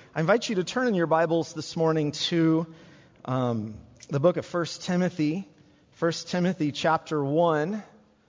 I invite you to turn in your Bibles this morning to the book of 1 Timothy. 1 Timothy chapter 1.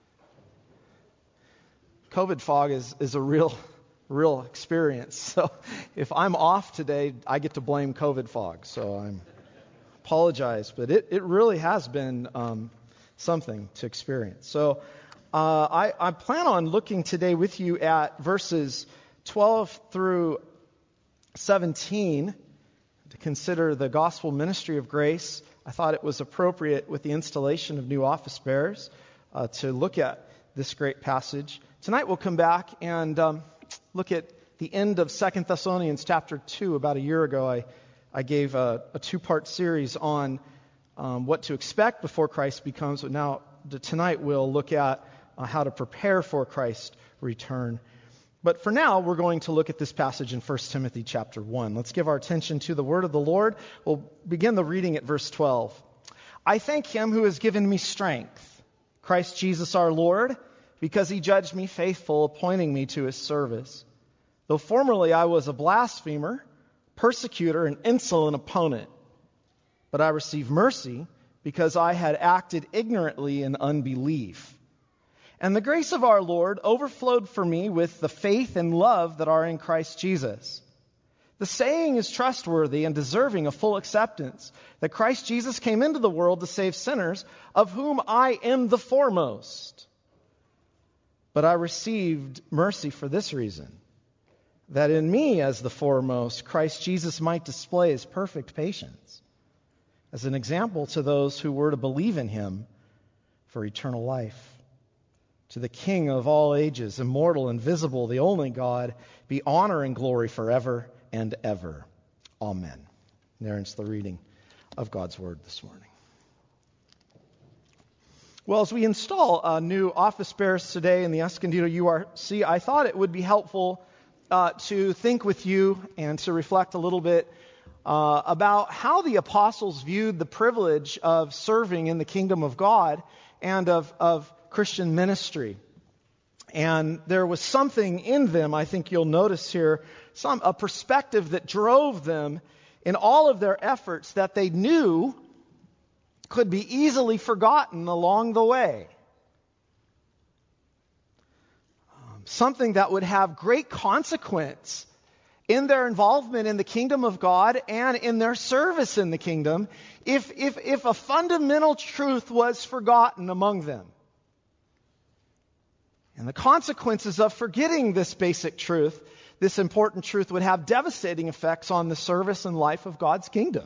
COVID fog is a real experience. So if I'm off today, I get to blame COVID fog. So I apologize, but it really has been something to experience. So I plan on looking today with you at verses 12 through 17 to consider the gospel ministry of grace. I thought it was appropriate with the installation of new office bearers to look at this great passage. Tonight we'll come back and look at the end of 2 Thessalonians chapter 2. About a year ago, I gave a two-part series on what to expect before Christ becomes. But now tonight we'll look at how to prepare for Christ's return. But for now, we're going to look at this passage in 1 Timothy chapter 1. Let's give our attention to the word of the Lord. We'll begin the reading at verse 12. I thank him who has given me strength, Christ Jesus our Lord, because he judged me faithful, appointing me to his service. Though formerly I was a blasphemer, persecutor, and insolent opponent, but I received mercy because I had acted ignorantly in unbelief. And the grace of our Lord overflowed for me with the faith and love that are in Christ Jesus. The saying is trustworthy and deserving of full acceptance, that Christ Jesus came into the world to save sinners, of whom I am the foremost. But I received mercy for this reason, that in me as the foremost, Christ Jesus might display his perfect patience, as an example to those who were to believe in him for eternal life. To the King of all ages, immortal, invisible, the only God, be honor and glory forever and ever. Amen. There ends the reading of God's Word this morning. Well, as we install new office bearers today in the Escondido URC, I thought it would be helpful to think with you and to reflect a little bit about how the apostles viewed the privilege of serving in the kingdom of God and of Christian ministry. And there was something in them, I think you'll notice here, a perspective that drove them in all of their efforts that they knew could be easily forgotten along the way. Something that would have great consequence in their involvement in the kingdom of God and in their service in the kingdom if a fundamental truth was forgotten among them. And the consequences of forgetting this basic truth, this important truth, would have devastating effects on the service and life of God's kingdom.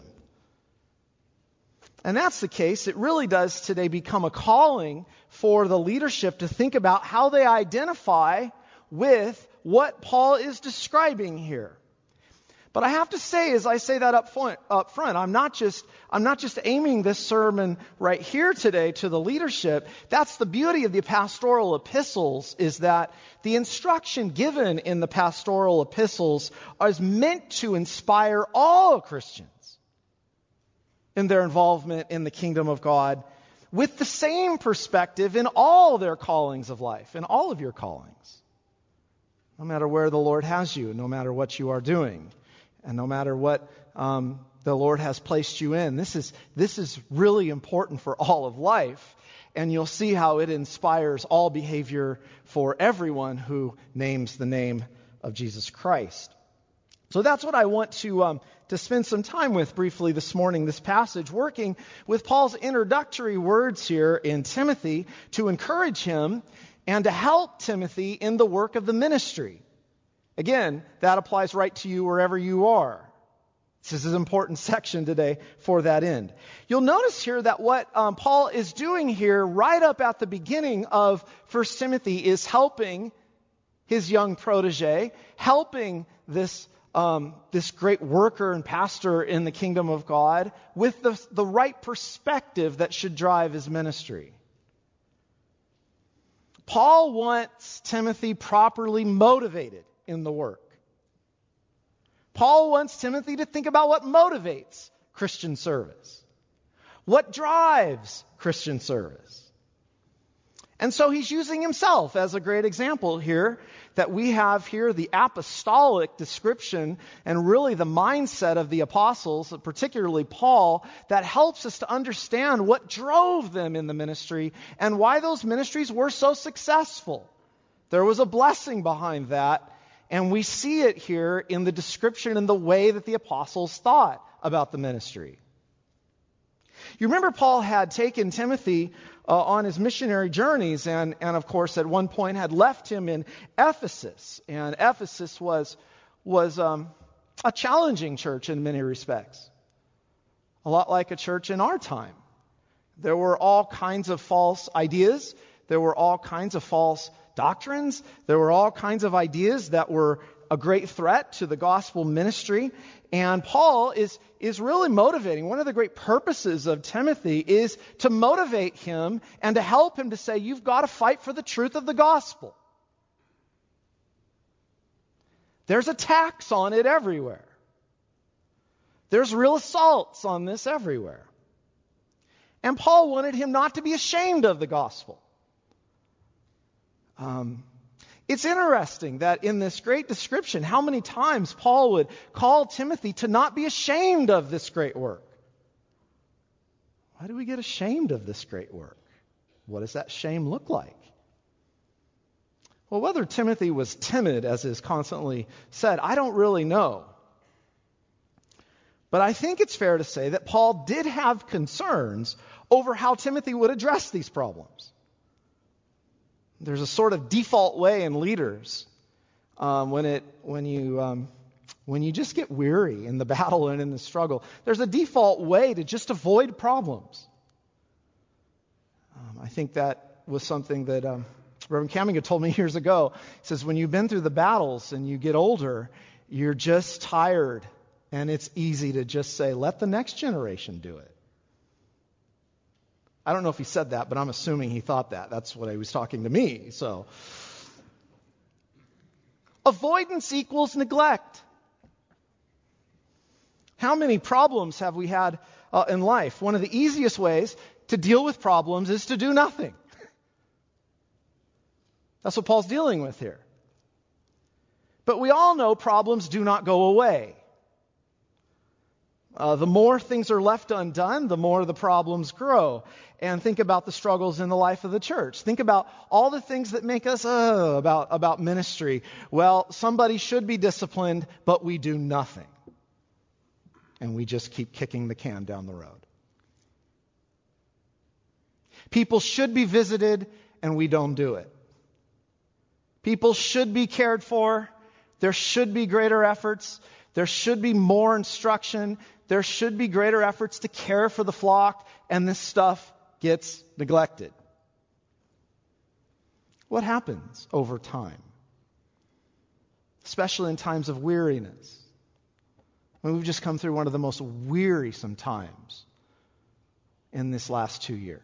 And that's the case. It really does today become a calling for the leadership to think about how they identify with what Paul is describing here. But I have to say, as I say that up front, I'm not just aiming this sermon right here today to the leadership. That's the beauty of the pastoral epistles, is that the instruction given in the pastoral epistles is meant to inspire all Christians in their involvement in the kingdom of God with the same perspective in all their callings of life, in all of your callings. No matter where the Lord has you, no matter what you are doing, and no matter what the Lord has placed you in, this is really important for all of life. And you'll see how it inspires all behavior for everyone who names the name of Jesus Christ. So that's what I want to spend some time with briefly this morning, this passage, working with Paul's introductory words here in Timothy to encourage him and to help Timothy in the work of the ministry. Again, that applies right to you wherever you are. This is an important section today for that end. You'll notice here that what Paul is doing here right up at the beginning of 1 Timothy is helping his young protege, helping this great worker and pastor in the kingdom of God with the right perspective that should drive his ministry. Paul wants Timothy properly motivated in the work. Paul wants Timothy to think about what motivates Christian service, what drives Christian service. And so he's using himself as a great example here, that we have here the apostolic description and really the mindset of the apostles, particularly Paul, that helps us to understand what drove them in the ministry and why those ministries were so successful. There was a blessing behind that, and we see it here in the description and the way that the apostles thought about the ministry. You remember Paul had taken Timothy on his missionary journeys and of course at one point had left him in Ephesus. And Ephesus was a challenging church in many respects. A lot like a church in our time. There were all kinds of false ideas. There were all kinds of false doctrines. There were all kinds of ideas that were a great threat to the gospel ministry. And Paul is really motivating. One of the great purposes of Timothy is to motivate him and to help him to say, you've got to fight for the truth of the gospel. There's attacks on it everywhere. There's real assaults on this everywhere. And Paul wanted him not to be ashamed of the gospel. It's interesting that in this great description, how many times Paul would call Timothy to not be ashamed of this great work. Why do we get ashamed of this great work? What does that shame look like? Well, whether Timothy was timid, as is constantly said, I don't really know. But I think it's fair to say that Paul did have concerns over how Timothy would address these problems. There's a sort of default way in leaders when you just get weary in the battle and in the struggle. There's a default way to just avoid problems. I think that was something that Reverend Caminga told me years ago. He says, when you've been through the battles and you get older, you're just tired, and it's easy to just say, let the next generation do it. I don't know if he said that, but I'm assuming he thought that. That's what he was talking to me. So, avoidance equals neglect. How many problems have we had in life? One of the easiest ways to deal with problems is to do nothing. That's what Paul's dealing with here. But we all know problems do not go away. The more things are left undone, the more the problems grow. And think about the struggles in the life of the church. Think about all the things that make us about ministry. Well, somebody should be disciplined, but we do nothing. And we just keep kicking the can down the road. People should be visited, and we don't do it. People should be cared for. There should be greater efforts. There should be more instruction. There should be greater efforts to care for the flock, and this stuff gets neglected. What happens over time? Especially in times of weariness. We've just come through one of the most wearisome times in this last 2 years.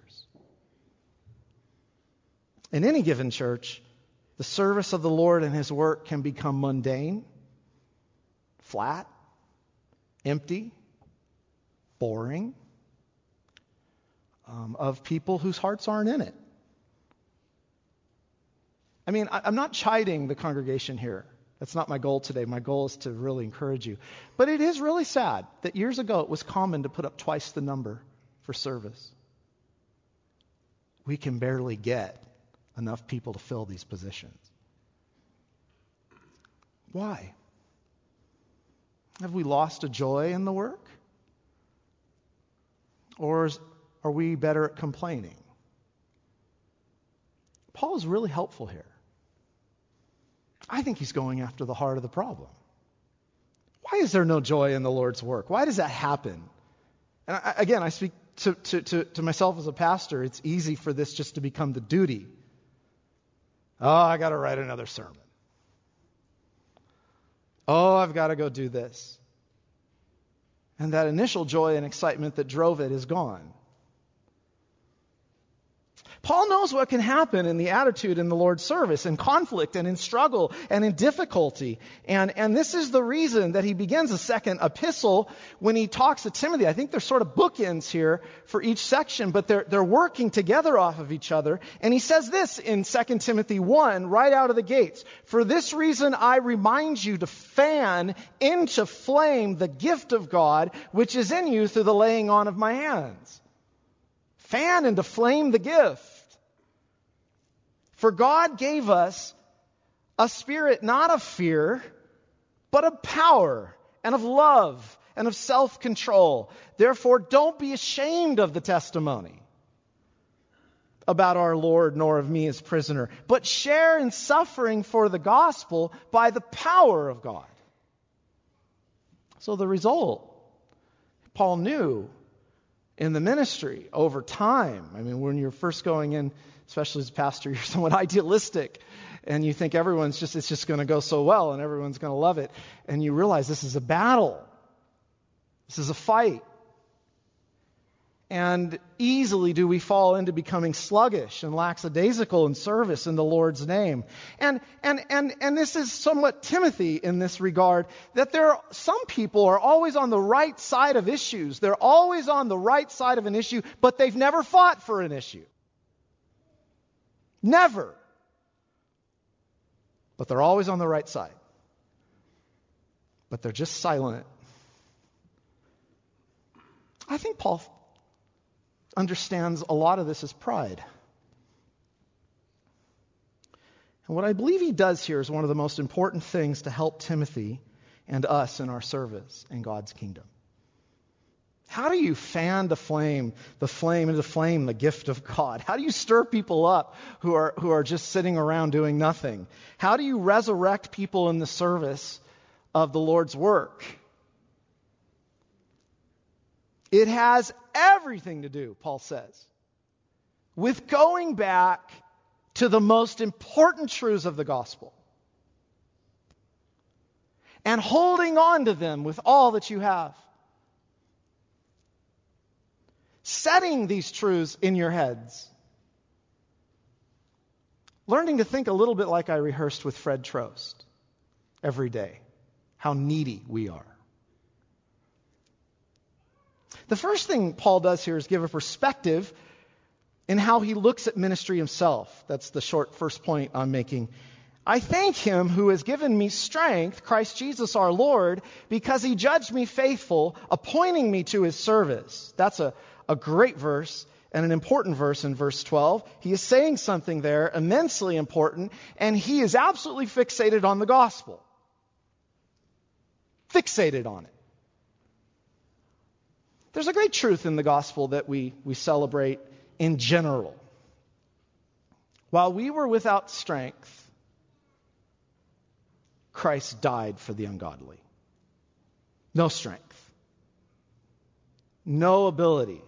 In any given church, the service of the Lord and His work can become mundane, flat, empty, boring, of people whose hearts aren't in it. I mean, I'm not chiding the congregation here. That's not my goal today. My goal is to really encourage you. But it is really sad that years ago it was common to put up twice the number for service. We can barely get enough people to fill these positions. Why? Have we lost a joy in the work? Or are we better at complaining? Paul is really helpful here. I think he's going after the heart of the problem. Why is there no joy in the Lord's work? Why does that happen? And I speak to myself as a pastor. It's easy for this just to become the duty. Oh, I got to write another sermon. Oh, I've got to go do this. And that initial joy and excitement that drove it is gone. Paul knows what can happen in the attitude in the Lord's service, in conflict and in struggle and in difficulty. And this is the reason that he begins a second epistle when he talks to Timothy. I think there's sort of bookends here for each section, but they're working together off of each other. And he says this in 2 Timothy 1, right out of the gates. For this reason I remind you to fan into flame the gift of God, which is in you through the laying on of my hands. Fan into flame the gift. For God gave us a spirit not of fear, but of power and of love and of self-control. Therefore, don't be ashamed of the testimony about our Lord, nor of me as prisoner, but share in suffering for the gospel by the power of God. So the result, Paul knew in the ministry over time. I mean, when you're first going in, especially as a pastor, you're somewhat idealistic and you think it's just going to go so well and everyone's going to love it. And you realize this is a battle. This is a fight. And easily do we fall into becoming sluggish and lackadaisical in service in the Lord's name. And this is somewhat Timothy in this regard, that some people are always on the right side of issues. They're always on the right side of an issue, but they've never fought for an issue. Never. But they're always on the right side. But they're just silent. I think Paul understands a lot of this as pride. And what I believe he does here is one of the most important things to help Timothy and us in our service in God's kingdom. How do you fan the flame into flame, the gift of God? How do you stir people up who are just sitting around doing nothing? How do you resurrect people in the service of the Lord's work? It has everything to do, Paul says, with going back to the most important truths of the gospel and holding on to them with all that you have. Setting these truths in your heads. Learning to think a little bit like I rehearsed with Fred Trost every day. How needy we are. The first thing Paul does here is give a perspective in how he looks at ministry himself. That's the short first point I'm making. I thank him who has given me strength, Christ Jesus our Lord, because he judged me faithful, appointing me to his service. That's a great verse and an important verse in verse 12. He is saying something there immensely important, and he is absolutely fixated on the gospel. Fixated on it. There's a great truth in the gospel that we celebrate in general. While we were without strength, Christ died for the ungodly. No strength. No ability.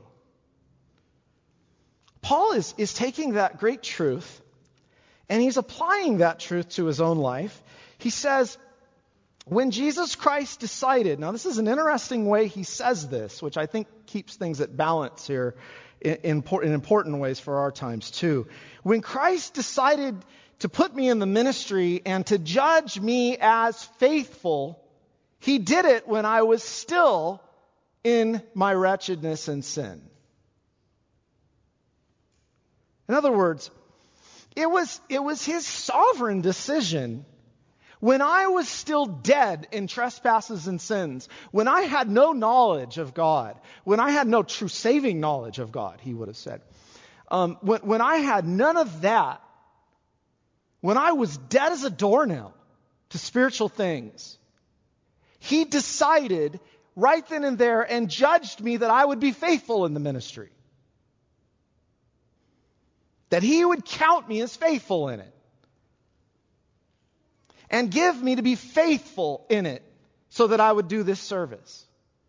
Paul is taking that great truth and he's applying that truth to his own life. He says, when Jesus Christ decided, now this is an interesting way he says this, which I think keeps things at balance here in important ways for our times too. When Christ decided to put me in the ministry and to judge me as faithful, he did it when I was still in my wretchedness and sin. In other words, it was his sovereign decision when I was still dead in trespasses and sins, when I had no knowledge of God, when I had no true saving knowledge of God, he would have said. When I had none of that, when I was dead as a doornail to spiritual things, he decided right then and there and judged me that I would be faithful in the ministry. That he would count me as faithful in it. And give me to be faithful in it so that I would do this service.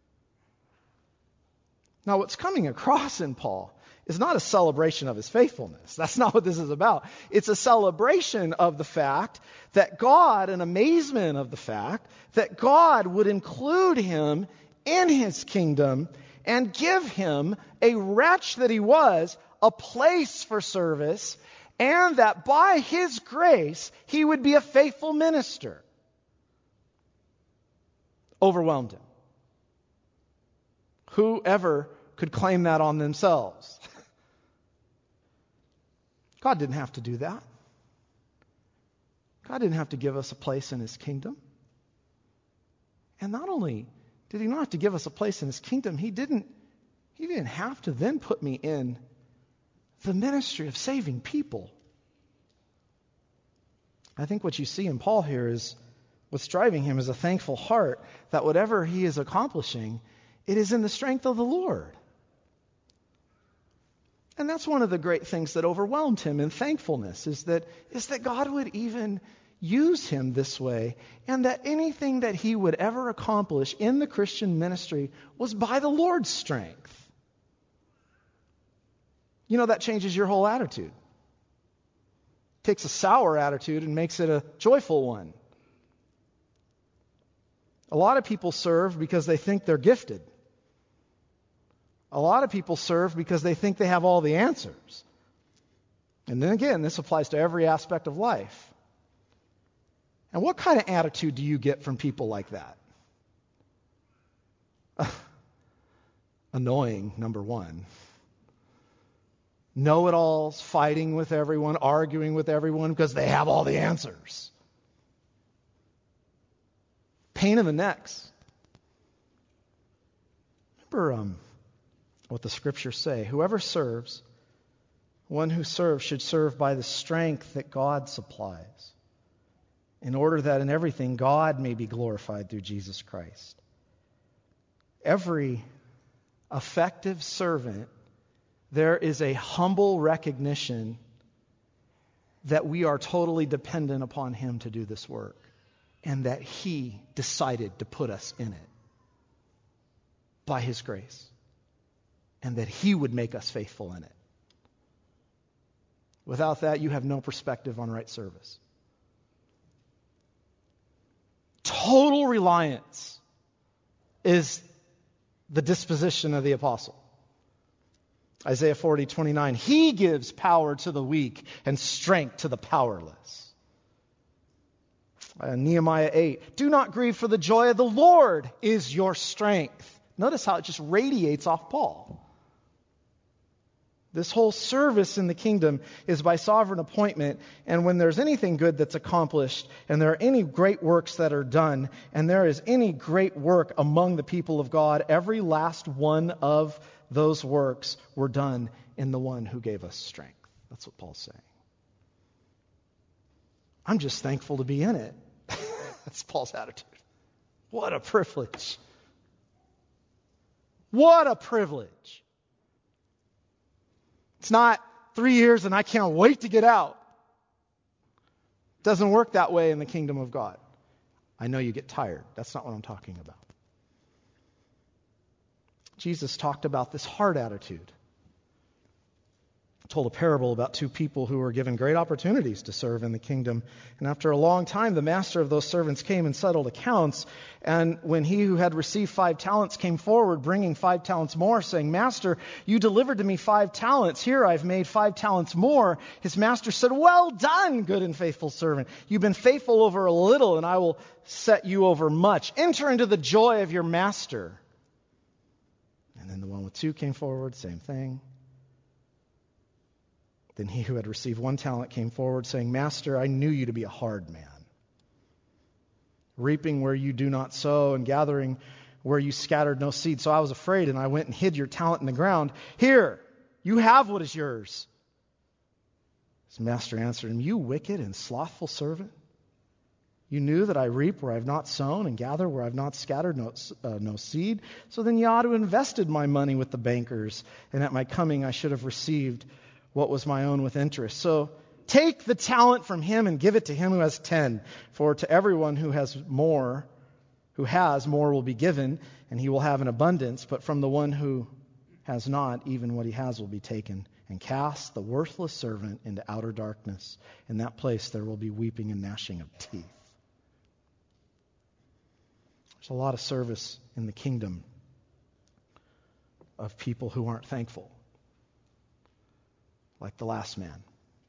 Now, what's coming across in Paul is not a celebration of his faithfulness. That's not what this is about. It's a celebration of the fact that God, an amazement of the fact that God would include him in his kingdom and give him, a wretch that he was, a place for service, and that by His grace, he would be a faithful minister, overwhelmed him. Whoever could claim that on themselves? God didn't have to do that. God didn't have to give us a place in His kingdom. And not only did He not have to give us a place in His kingdom, He didn't have to then put me in the ministry of saving people. I think what you see in Paul here is what's driving him is a thankful heart that whatever he is accomplishing, it is in the strength of the Lord. And that's one of the great things that overwhelmed him in thankfulness, is that God would even use him this way, and that anything that he would ever accomplish in the Christian ministry was by the Lord's strength. You know, that changes your whole attitude. Takes a sour attitude and makes it a joyful one. A lot of people serve because they think they're gifted. A lot of people serve because they think they have all the answers. And then again, this applies to every aspect of life. And what kind of attitude do you get from people like that? Annoying, number one. Know-it-alls, fighting with everyone, arguing with everyone because they have all the answers. Pain in the necks. Remember what the Scriptures say. Whoever serves, one who serves should serve by the strength that God supplies, in order that in everything God may be glorified through Jesus Christ. Every effective servant, there is a humble recognition that we are totally dependent upon Him to do this work, and that He decided to put us in it by His grace, and that He would make us faithful in it. Without that, you have no perspective on right service. Total reliance is the disposition of the apostle. Isaiah 40:29, He gives power to the weak and strength to the powerless. Nehemiah 8, do not grieve, for the joy of the Lord is your strength. Notice how it just radiates off Paul. This whole service in the kingdom is by sovereign appointment, and when there's anything good that's accomplished, and there are any great works that are done, and there is any great work among the people of God, every last one of those works were done in the one who gave us strength. That's what Paul's saying. I'm just thankful to be in it. That's Paul's attitude. What a privilege. What a privilege. It's not 3 years and I can't wait to get out. It doesn't work that way in the kingdom of God. I know you get tired. That's not what I'm talking about. Jesus talked about this heart attitude. He told a parable about two people who were given great opportunities to serve in the kingdom. And after a long time, the master of those servants came and settled accounts. And when he who had received 5 talents came forward, bringing 5 talents more, saying, Master, you delivered to me 5 talents. Here I've made 5 talents more. His master said, Well done, good and faithful servant. You've been faithful over a little, and I will set you over much. Enter into the joy of your master. And then the one with 2 came forward, same thing. Then he who had received 1 talent came forward, saying, Master, I knew you to be a hard man, reaping where you do not sow and gathering where you scattered no seed. So I was afraid, and I went and hid your talent in the ground. Here, you have what is yours. His master answered him, You wicked and slothful servant. You knew that I reap where I have not sown and gather where I have not scattered no seed. So then you ought to have invested my money with the bankers, and at my coming I should have received what was my own with interest. So take the talent from him and give it to him who has 10. For to everyone who has more will be given, and he will have an abundance. But from the one who has not, even what he has will be taken. And cast the worthless servant into outer darkness. In that place there will be weeping and gnashing of teeth. There's a lot of service in the kingdom of people who aren't thankful. like the last man.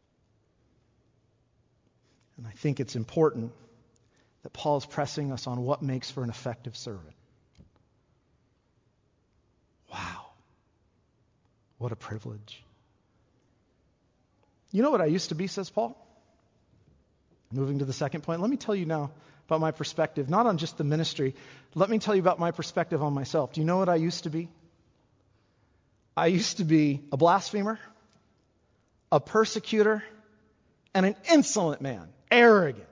And I think it's important that Paul is pressing us on what makes for an effective servant. Wow. What a privilege. You know what I used to be, says Paul? Moving to the second point, let me tell you now about my perspective, not on just the ministry. Let me tell you about my perspective on myself. Do you know what I used to be? I used to be a blasphemer, a persecutor, and an insolent man, arrogant.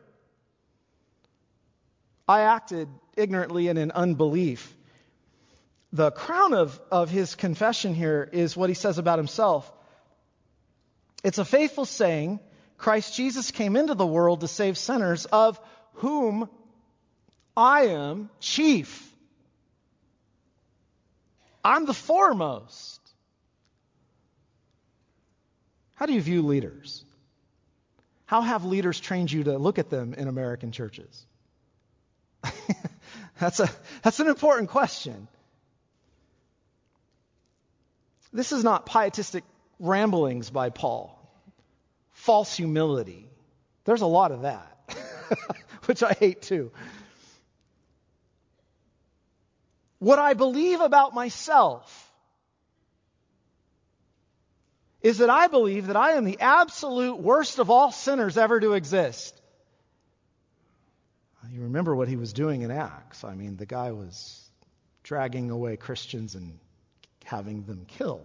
I acted ignorantly and in unbelief. The crown of his confession here is what he says about himself. It's a faithful saying, Christ Jesus came into the world to save sinners, of whom I am chief. I'm the foremost. How do you view leaders? How have leaders trained you to look at them in American churches? That's an important question. This is not pietistic ramblings by Paul. False humility. There's a lot of that, which I hate too. What I believe about myself is that I believe that I am the absolute worst of all sinners ever to exist. You remember what he was doing in Acts. I mean, the guy was dragging away Christians and having them killed.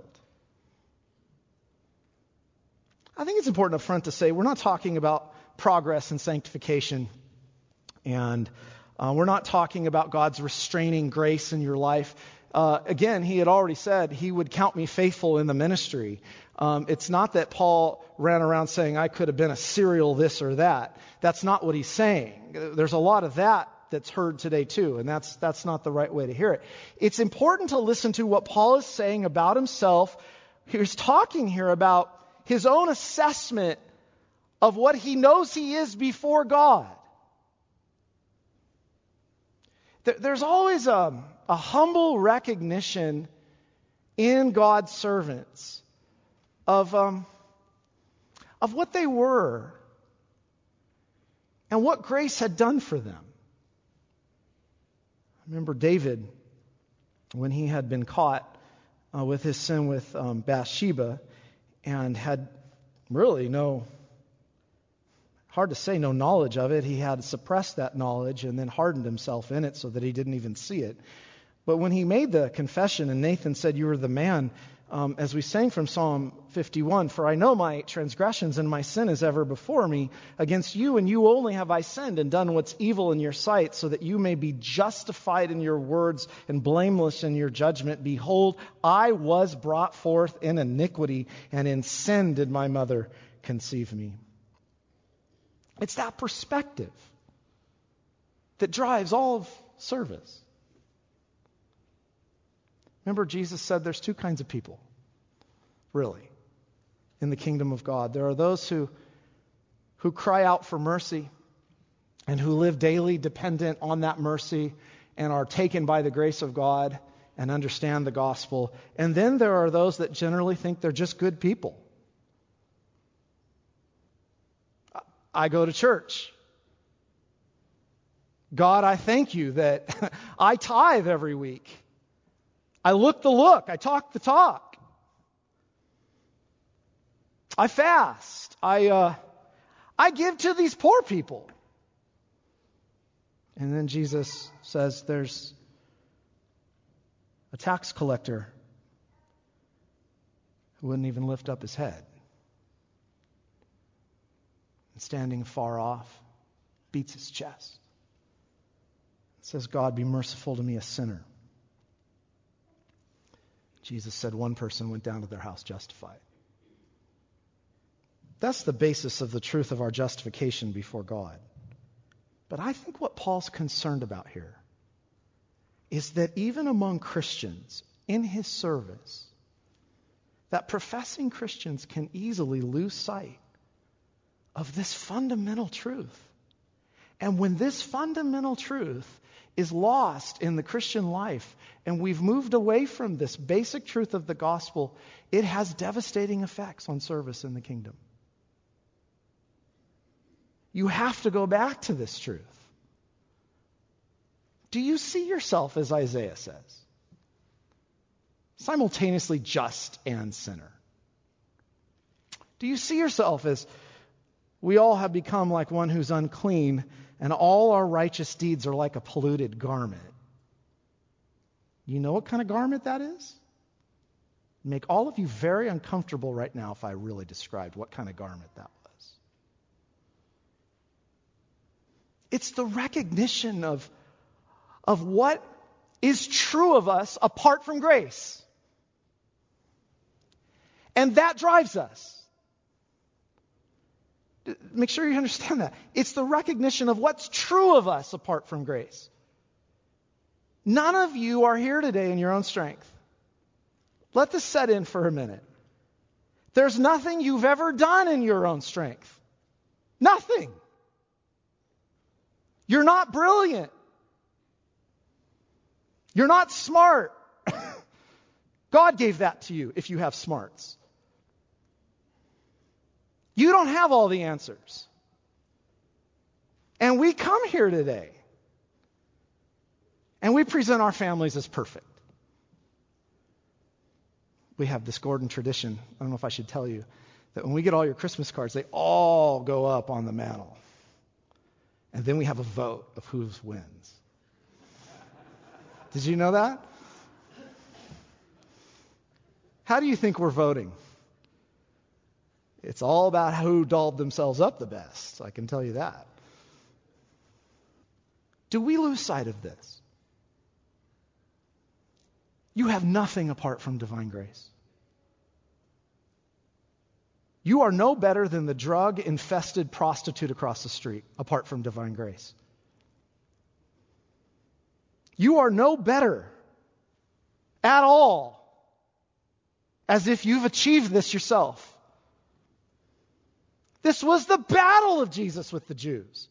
I think it's important up front to say we're not talking about progress and sanctification, and we're not talking about God's restraining grace in your life. Again, he had already said he would count me faithful in the ministry. It's not that Paul ran around saying I could have been a serial this or that. That's not what he's saying. There's a lot of that's heard today too, and that's not the right way to hear it. It's important to listen to what Paul is saying about himself. He's talking here about his own assessment of what he knows he is before God. There's always a humble recognition in God's servants of what they were and what grace had done for them. I remember David, when he had been caught with his sin with Bathsheba, and had really no knowledge of it. He had suppressed that knowledge and then hardened himself in it so that he didn't even see it. But when he made the confession and Nathan said, "You are the man," as we sang from Psalm 51, "For I know my transgressions and my sin is ever before me. Against you and you only have I sinned and done what's evil in your sight, so that you may be justified in your words and blameless in your judgment. Behold, I was brought forth in iniquity, and in sin did my mother conceive me." It's that perspective that drives all of service. Remember, Jesus said there's two kinds of people, really, in the kingdom of God. There are those who cry out for mercy and who live daily dependent on that mercy and are taken by the grace of God and understand the gospel. And then there are those that generally think they're just good people. I go to church. God, I thank you that I tithe every week. I look the look. I talk the talk. I fast. I give to these poor people. And then Jesus says there's a tax collector who wouldn't even lift up his head. And standing far off, beats his chest. Says, "God, be merciful to me, a sinner." Jesus said one person went down to their house justified. That's the basis of the truth of our justification before God. But I think what Paul's concerned about here is that even among Christians in his service, that professing Christians can easily lose sight of this fundamental truth. And when this fundamental truth is lost in the Christian life, and we've moved away from this basic truth of the gospel, it has devastating effects on service in the kingdom. You have to go back to this truth. Do you see yourself, as Isaiah says, simultaneously just and sinner? Do you see yourself as we all have become like one who's unclean, and all our righteous deeds are like a polluted garment? You know what kind of garment that is? Make all of you very uncomfortable right now if I really described what kind of garment that was. It's the recognition of what is true of us apart from grace. And that drives us. Make sure you understand that. It's the recognition of what's true of us apart from grace. None of you are here today in your own strength. Let this set in for a minute. There's nothing you've ever done in your own strength. Nothing. You're not brilliant. You're not smart. God gave that to you if you have smarts. You don't have all the answers. And we come here today and we present our families as perfect. We have this Gordon tradition, I don't know if I should tell you, that when we get all your Christmas cards, they all go up on the mantle. And then we have a vote of who wins. Did you know that? How do you think we're voting? It's all about who dolled themselves up the best, I can tell you that. Do we lose sight of this? You have nothing apart from divine grace. You are no better than the drug-infested prostitute across the street apart from divine grace. You are no better at all as if you've achieved this yourself. This was the battle of Jesus with the Jews.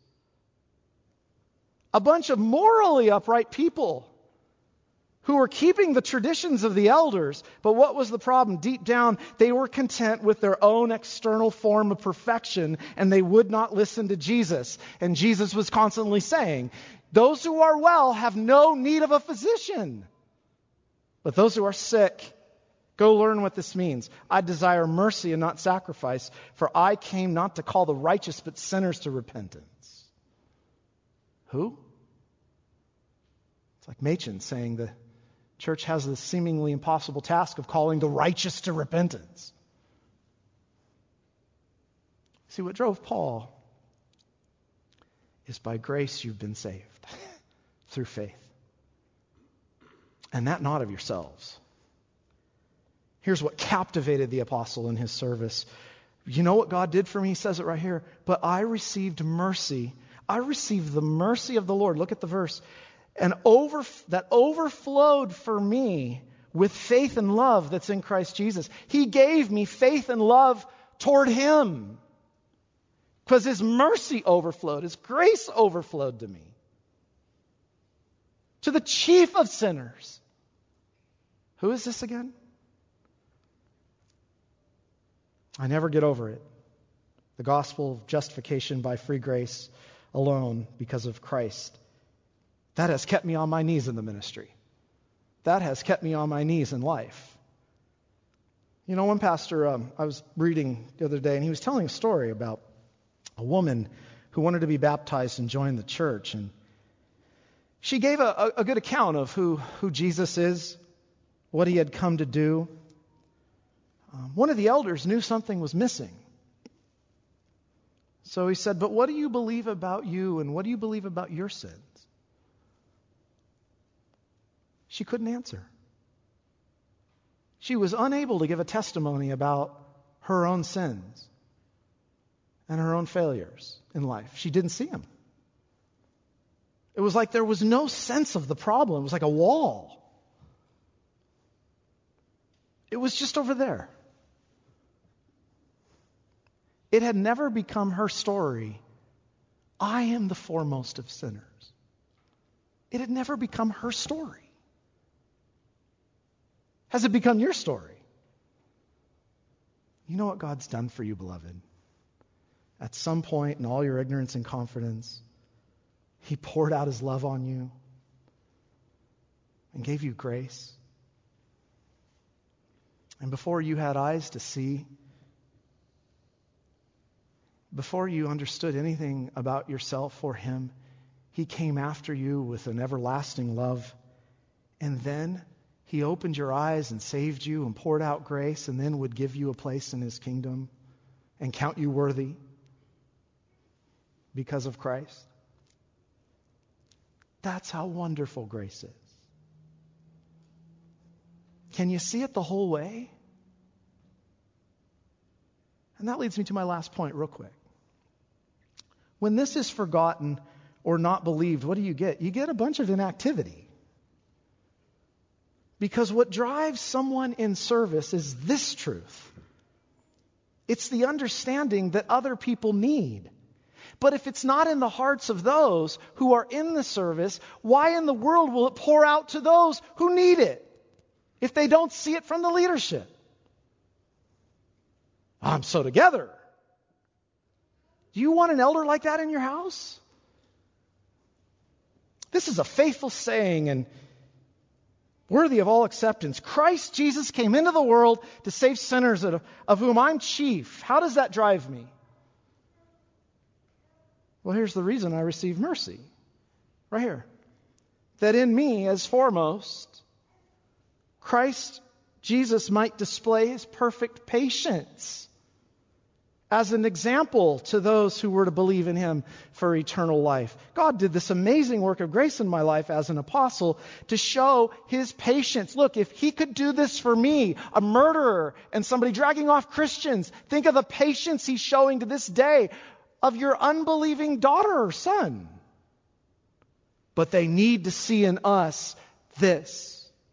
A bunch of morally upright people who were keeping the traditions of the elders, but what was the problem? Deep down, they were content with their own external form of perfection, and they would not listen to Jesus. And Jesus was constantly saying, those who are well have no need of a physician, but those who are sick, go learn what this means. I desire mercy and not sacrifice, for I came not to call the righteous, but sinners to repentance. Who? It's like Machen saying the church has the seemingly impossible task of calling the righteous to repentance. See, what drove Paul is by grace you've been saved through faith. And that not of yourselves. Here's what captivated the apostle in his service. You know what God did for me? He says it right here. But I received mercy. I received the mercy of the Lord. Look at the verse. And that overflowed for me with faith and love that's in Christ Jesus. He gave me faith and love toward Him. Because His mercy overflowed. His grace overflowed to me. To the chief of sinners. Who is this again? I never get over it. The gospel of justification by free grace alone because of Christ. That has kept me on my knees in the ministry. That has kept me on my knees in life. You know, one pastor I was reading the other day, and he was telling a story about a woman who wanted to be baptized and join the church. And she gave a good account of who Jesus is, what He had come to do. One of the elders knew something was missing. So he said, but what do you believe about you, and what do you believe about your sins? She couldn't answer. She was unable to give a testimony about her own sins and her own failures in life. She didn't see them. It was like there was no sense of the problem. It was like a wall. It was just over there. It had never become her story. I am the foremost of sinners. it had never become her story. Has it become your story? You know what God's done for you, beloved? At some point in all your ignorance and confidence, He poured out His love on you and gave you grace. And before you had eyes to see, before you understood anything about yourself or Him, He came after you with an everlasting love. And then He opened your eyes and saved you and poured out grace, and then would give you a place in His kingdom and count you worthy because of Christ. That's how wonderful grace is. Can you see it the whole way? And that leads me to my last point real quick. When this is forgotten or not believed, what do you get? You get a bunch of inactivity. Because what drives someone in service is this truth. It's the understanding that other people need. But if it's not in the hearts of those who are in the service, why in the world will it pour out to those who need it if they don't see it from the leadership? I'm so together. Do you want an elder like that in your house? This is a faithful saying and worthy of all acceptance. Christ Jesus came into the world to save sinners, of whom I'm chief. How does that drive me? Well, here's the reason I receive mercy. Right here. That in me, as foremost, Christ Jesus might display His perfect patience as an example to those who were to believe in Him for eternal life. God did this amazing work of grace in my life as an apostle to show His patience. Look, if He could do this for me, a murderer and somebody dragging off Christians, think of the patience He's showing to this day of your unbelieving daughter or son. But they need to see in us this.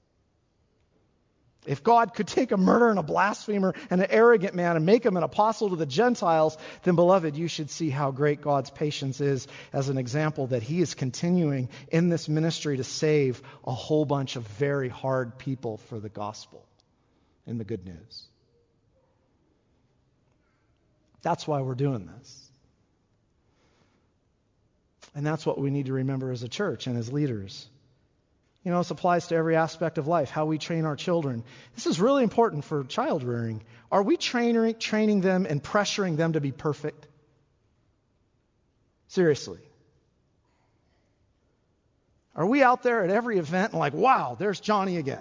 If God could take a murderer and a blasphemer and an arrogant man and make him an apostle to the Gentiles, then, beloved, you should see how great God's patience is as an example that He is continuing in this ministry to save a whole bunch of very hard people for the gospel and the good news. That's why we're doing this. And that's what we need to remember as a church and as leaders. You know, this applies to every aspect of life, how we train our children. This is really important for child rearing. Are we training them and pressuring them to be perfect? Seriously. Are we out there at every event and like, wow, there's Johnny again?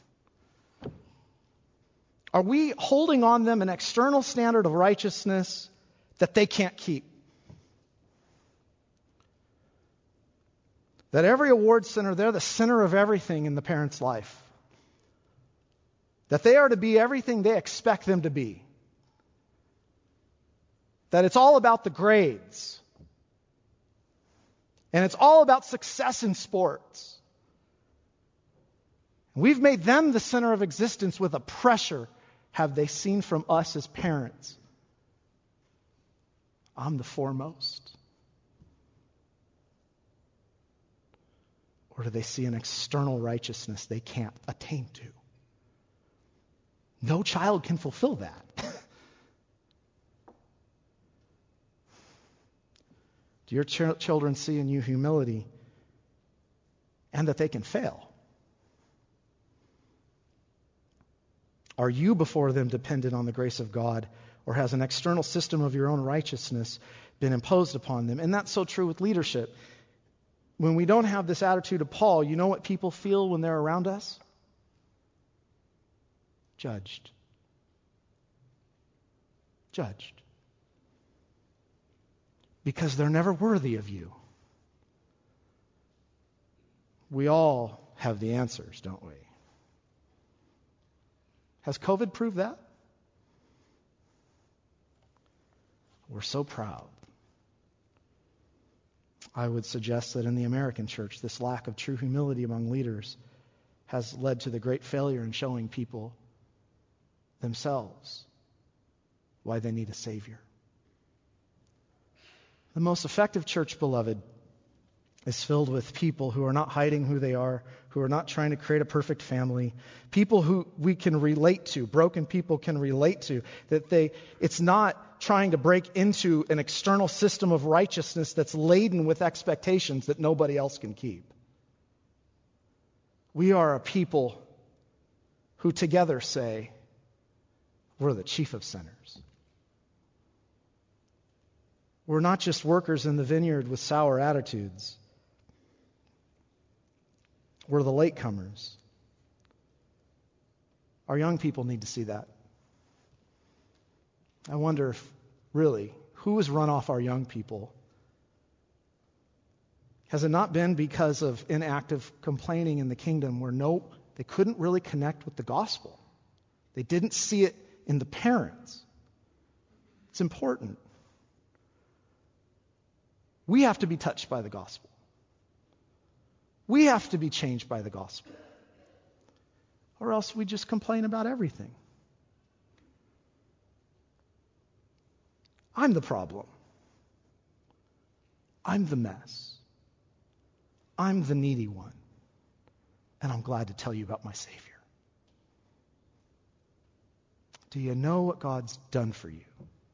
Are we holding on them an external standard of righteousness that they can't keep? That every award center, they're the center of everything in the parent's life. That they are to be everything they expect them to be. That it's all about the grades. And it's all about success in sports. We've made them the center of existence with a pressure have they seen from us as parents. I'm the foremost. Or do they see an external righteousness they can't attain to? No child can fulfill that. Do your children see in you humility and that they can fail? Are you before them dependent on the grace of God, or has an external system of your own righteousness been imposed upon them? And that's so true with leadership. When we don't have this attitude of Paul, you know what people feel when they're around us? Judged. Judged. Because they're never worthy of you. We all have the answers, don't we? Has COVID proved that? We're so proud. I would suggest that in the American church, this lack of true humility among leaders has led to the great failure in showing people themselves why they need a Savior. The most effective church, beloved, is filled with people who are not hiding who they are, who are not trying to create a perfect family, people who we can relate to, broken people can relate to, it's not trying to break into an external system of righteousness that's laden with expectations that nobody else can keep. We are a people who together say, we're the chief of sinners. We're not just workers in the vineyard with sour attitudes. We're the latecomers. Our young people need to see that. I wonder if, really, who has run off our young people? Has it not been because of inactive complaining in the kingdom where they couldn't really connect with the gospel? They didn't see it in the parents. It's important. We have to be touched by the gospel. We have to be changed by the gospel. Or else we just complain about everything. I'm the problem. I'm the mess. I'm the needy one. And I'm glad to tell you about my Savior. Do you know what God's done for you?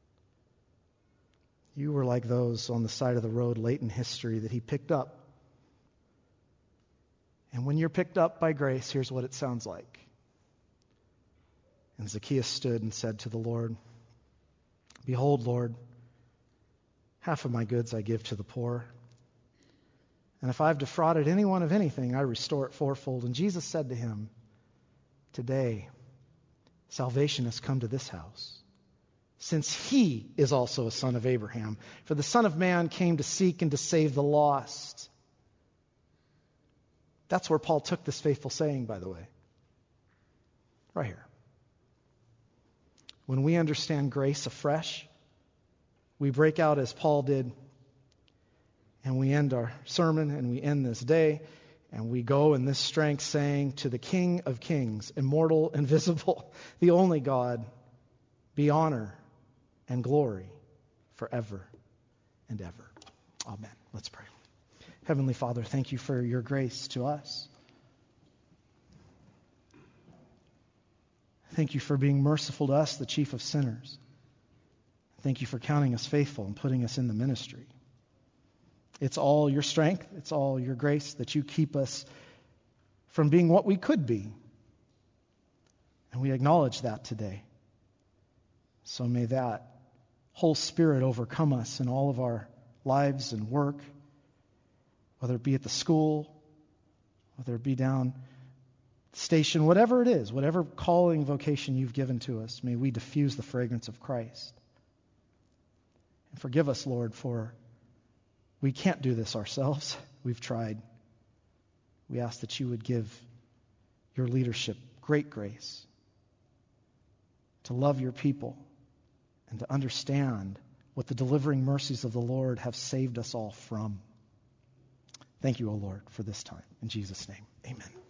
You were like those on the side of the road late in history that he picked up. And when you're picked up by grace, here's what it sounds like. And Zacchaeus stood and said to the Lord, "Behold, Lord, half of my goods I give to the poor. And if I've defrauded anyone of anything, I restore it fourfold." And Jesus said to him, "Today, salvation has come to this house, since he is also a son of Abraham. For the Son of Man came to seek and to save the lost." That's where Paul took this faithful saying, by the way. Right here. When we understand grace afresh, we break out as Paul did, and we end our sermon, and we end this day, and we go in this strength saying, "To the King of Kings, immortal, invisible, the only God, be honor and glory forever and ever." Amen. Let's pray. Heavenly Father, thank you for your grace to us. Thank you for being merciful to us, the chief of sinners. Thank you for counting us faithful and putting us in the ministry. It's all your strength, it's all your grace that you keep us from being what we could be. And we acknowledge that today. So may that whole spirit overcome us in all of our lives and work, whether it be at the school, whether it be down the station, whatever it is, whatever calling, vocation you've given to us, may we diffuse the fragrance of Christ. And forgive us, Lord, for we can't do this ourselves. We've tried. We ask that you would give your leadership great grace to love your people and to understand what the delivering mercies of the Lord have saved us all from. Thank you, O Lord, for this time. In Jesus' name, amen.